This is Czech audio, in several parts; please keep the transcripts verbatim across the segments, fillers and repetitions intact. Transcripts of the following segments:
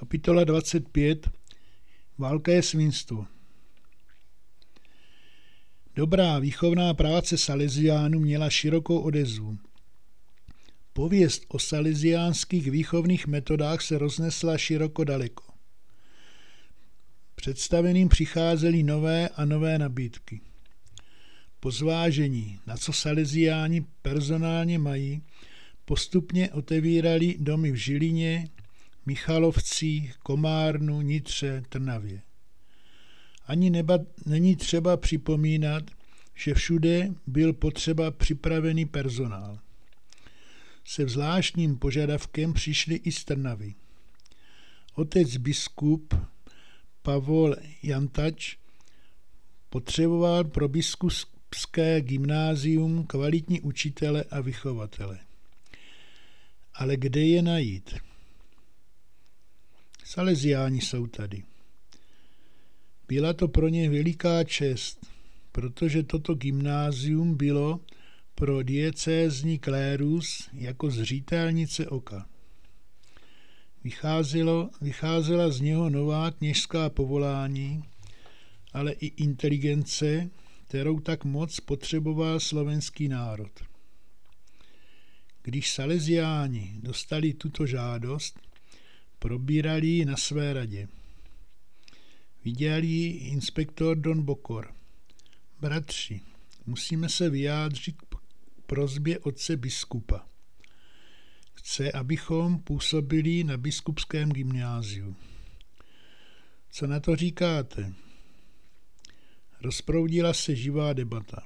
Kapitola dvacet pět. Válka je svinstvo. Dobrá výchovná práce Salesiánů měla širokou odezvu. Pověst o salesiánských výchovných metodách se roznesla široko daleko. Představeným přicházely nové a nové nabídky. Po zvážení, na co Salesiáni personálně mají, postupně otevírali domy v Žilině, Michalovcích, Komárnu, Nitře, Trnavě. Ani neba, není třeba připomínat, že všude byl potřeba připravený personál. Se zvláštním požadavkem přišli i z Trnavy. Otec biskup Pavol Jantač potřeboval pro biskupské gymnázium kvalitní učitele a vychovatele. Ale kde je najít? Salesiáni jsou tady. Byla to pro ně veliká čest, protože toto gymnázium bylo pro diecézní klérus jako zřetelnice oka. Vycházelo, vycházela z něho nová kněžská povolání, ale i inteligence, kterou tak moc potřeboval slovenský národ. Když Salesiáni dostali tuto žádost, probírali ji na své radě. Viděl ji inspektor Don Bokor. Bratři, musíme se vyjádřit k prosbě otce biskupa. Chce, abychom působili na biskupském gymnáziu. Co na to říkáte? Rozproudila se živá debata.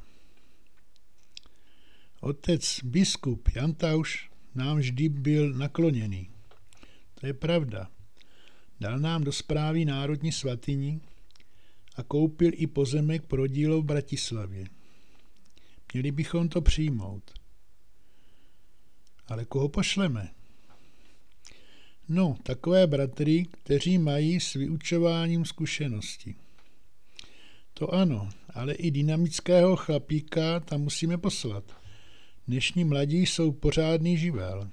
Otec biskup Jantauš nám vždy byl nakloněný. To je pravda. Dal nám do správy národní svatyni a koupil i pozemek pro dílo v Bratislavě. Měli bychom to přijmout. Ale koho pošleme? No, takové bratry, kteří mají s vyučováním zkušenosti. To ano, ale i dynamického chlapíka tam musíme poslat. Dnešní mladí jsou pořádný živel.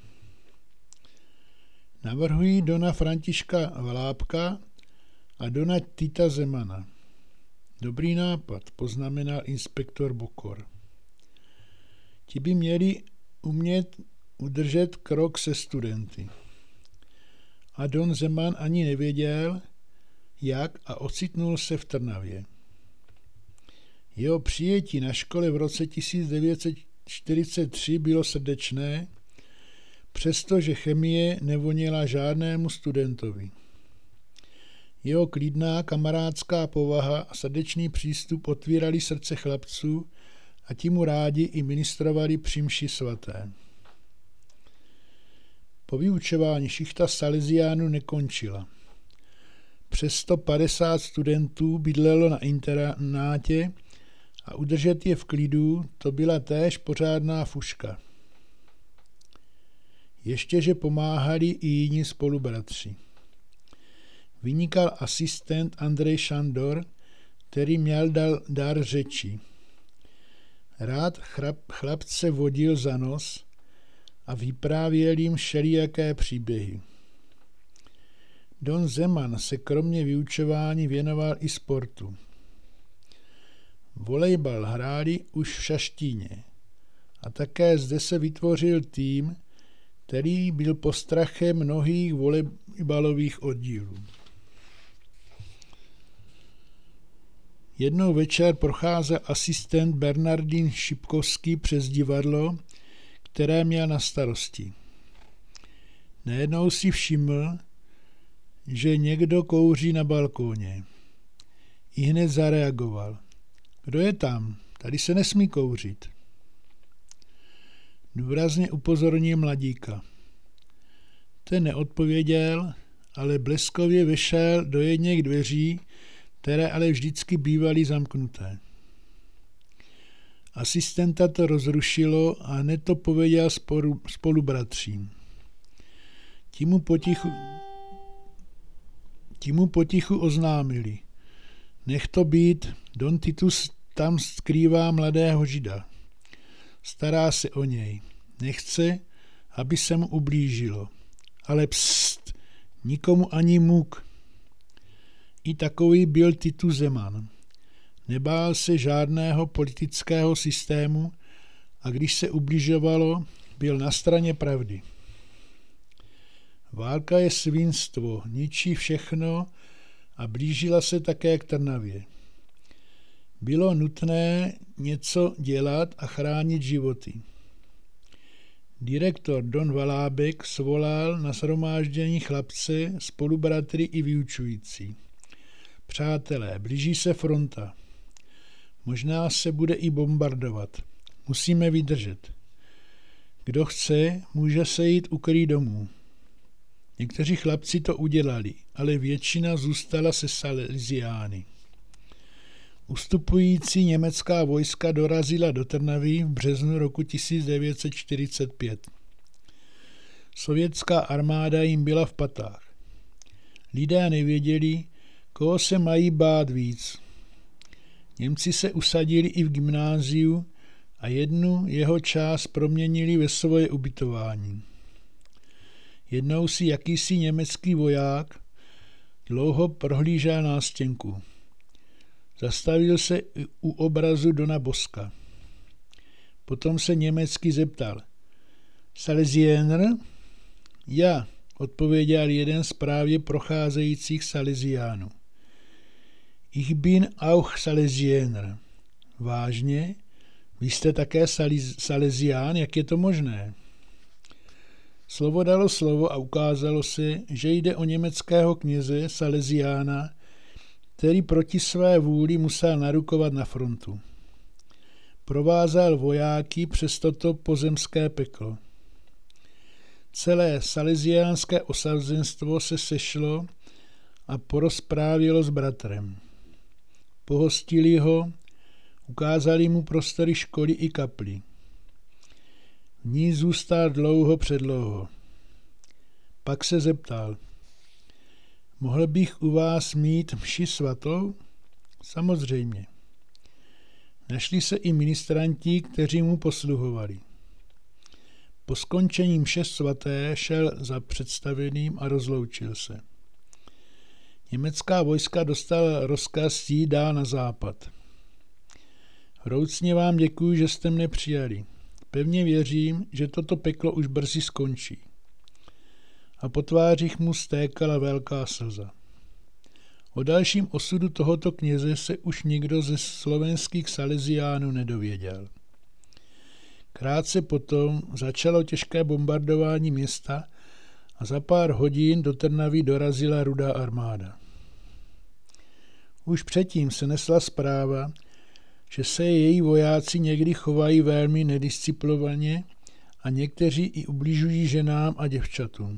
Navrhuji dona Františka Valápka a dona Tita Zemana. Dobrý nápad, poznamenal inspektor Bokor. Ti by měli umět udržet krok se studenty. A don Zeman ani nevěděl, jak, a ocitnul se v Trnavě. Jeho přijetí na škole v roce tisíc devět set čtyřicet tři bylo srdečné, přestože chemie nevoněla žádnému studentovi. Jeho klidná kamarádská povaha a srdečný přístup otvírali srdce chlapců a ti mu rádi i ministrovali při mši svaté. Po vyučování šichta Salesiánů nekončila. Přes sto padesát studentů bydlelo na internátě a udržet je v klidu, to byla též pořádná fuška. Ještěže pomáhali i jiní spolubratři. Vynikal asistent Andrej Šandor, který měl dar řeči. Rád chlap, chlapce vodil za nos a vyprávěl jim všelijaké příběhy. Don Zeman se kromě vyučování věnoval i sportu. Volejbal hráli už v Šaštíně a také zde se vytvořil tým, který byl postrachem mnohých volejbalových oddílů. Jednou večer procházel asistent Bernardín Šipkovský přes divadlo, které měl na starosti. Najednou si všiml, že někdo kouří na balkóně. Ihned zareagoval. Kdo je tam? Tady se nesmí kouřit. Důrazně upozornil mladíka. Ten neodpověděl, ale bleskově vešel do jedněch dveří, které ale vždycky bývaly zamknuté. Asistenta to rozrušilo a hned to pověděl spolu, spolubratřím. Ti mu potichu, ti mu potichu oznámili. Nech to být, don Titus tam skrývá mladého žida. Stará se o něj. Nechce, aby se mu ublížilo. Ale pst, Nikomu ani muk. I takový byl Titus Zeman. Nebál se žádného politického systému a když se ubližovalo, byl na straně pravdy. Válka je svinstvo, ničí všechno a blížila se také k Trnavě. Bylo nutné něco dělat a chránit životy. Direktor Don Valábek svolal na shromáždění chlapce, spolubratry i vyučující. Přátelé, blíží se fronta. Možná se bude i bombardovat. Musíme vydržet. Kdo chce, může se jít ukrýt domů. Někteří chlapci to udělali, ale většina zůstala se Salesiány. Ustupující německá vojska dorazila do Trnavy v březnu roku tisíc devět set čtyřicet pět. Sovětská armáda jim byla v patách. Lidé nevěděli, koho se mají bát víc. Němci se usadili i v gymnáziu a jednu jeho část proměnili ve svoje ubytování. Jednou si jakýsi německý voják dlouho prohlížel nástěnku. Zastavil se u obrazu Dona Boska. Potom se německy zeptal. Salesianer? Já, odpověděl jeden z právě procházejících Salesiánů. Ich bin auch Salesianer. Vážně? Vy jste také Salesián? Jak je to možné? Slovo dalo slovo a ukázalo se, že jde o německého kněze Salesiána, který proti své vůli musel narukovat na frontu. Provázel vojáky přes toto pozemské peklo. Celé salesiánské osazenstvo se sešlo a porozprávělo s bratrem. Pohostili ho, ukázali mu prostory školy i kapli. V ní zůstal dlouho předlouho. Pak se zeptal, mohl bych u vás mít mši svatou? Samozřejmě. Našli se i ministranti, kteří mu posluhovali. Po skončení mše svaté šel za představeným a rozloučil se. Německá vojska dostala rozkaz jít dál na západ. Hroucně vám děkuji, že jste mne přijali. Pevně věřím, že toto peklo už brzy skončí. A po tvářích mu stékala velká slza. O dalším osudu tohoto kněze se už nikdo ze slovenských Salesiánů nedověděl. Krátce potom začalo těžké bombardování města a za pár hodin do Trnavy dorazila Rudá armáda. Už předtím se nesla zpráva, že se její vojáci někdy chovají velmi nedisciplinovaně a někteří i ubližují ženám a děvčatům.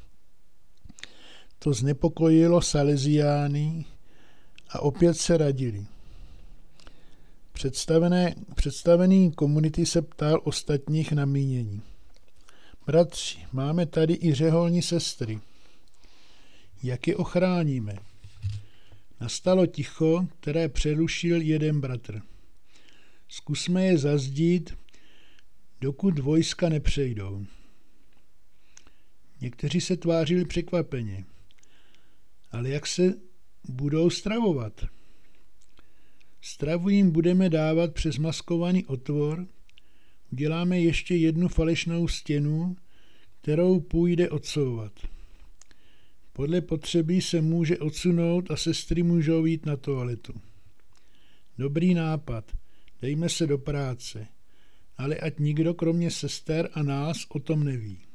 To znepokojilo Salesiány a opět se radili. Představené, představený komunity se ptal ostatních na mínění. Bratři, máme tady i řeholní sestry. Jak je ochráníme? Nastalo ticho, které přerušil jeden bratr. Zkusme je zazdít, dokud vojska nepřejdou. Někteří se tvářili překvapeně. Ale jak se budou stravovat? Stravu jim budeme dávat přes maskovaný otvor, uděláme ještě jednu falešnou stěnu, kterou půjde odsouvat. Podle potřeby se může odsunout a sestry můžou jít na toaletu. Dobrý nápad, dejme se do práce, ale ať nikdo kromě sester a nás o tom neví.